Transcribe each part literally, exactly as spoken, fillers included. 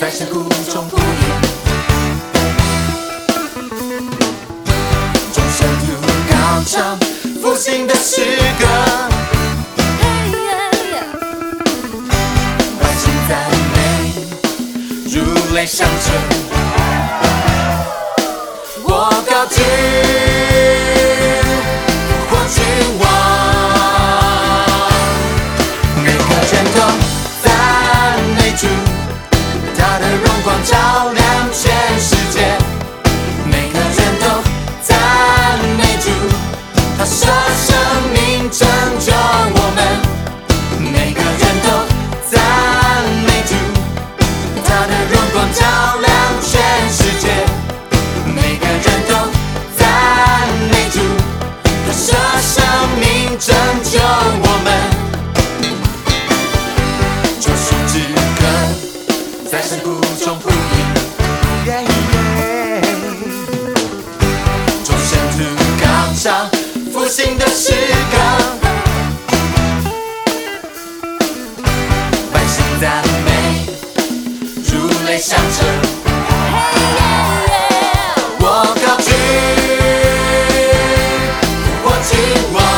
在山谷中呼应，众生徒高唱复兴的诗歌，万心赞美，如雷响彻。我高举复活君王，每个人都赞美主，他的荣光照亮全世界。每个人都赞美主，他舍生命拯救我们。每个人都赞美主，他的荣光照亮全世界。每个人都赞美主，他舍生命拯救我们。救赎之歌在山谷中呼应，众生徒高唱复兴的诗歌，万心赞美，如雷响彻。我高举复活君王，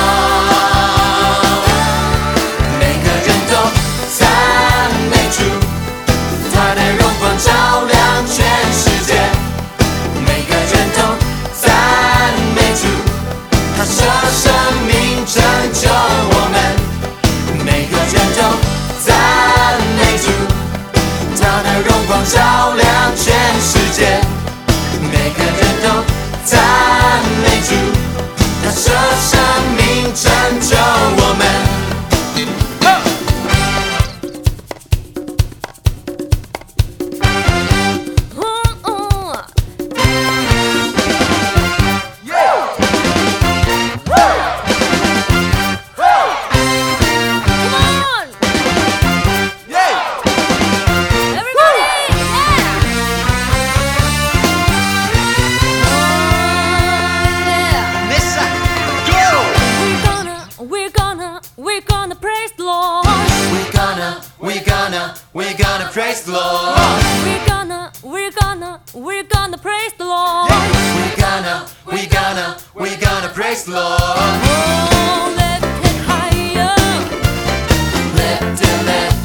每个人都赞美主，他的荣光照亮全世界。每个人都赞美主，他舍生命拯救我们。每个人都赞美主，他的荣光照亮全世界。每个人都赞美主，他舍生命拯救我们。We're gonna praise the Lord. We're gonna, we're gonna, we're gonna praise the Lord. We're gonna, we're gonna, we're gonna praise the Lord. Oh, lift it higher. Lift it, lift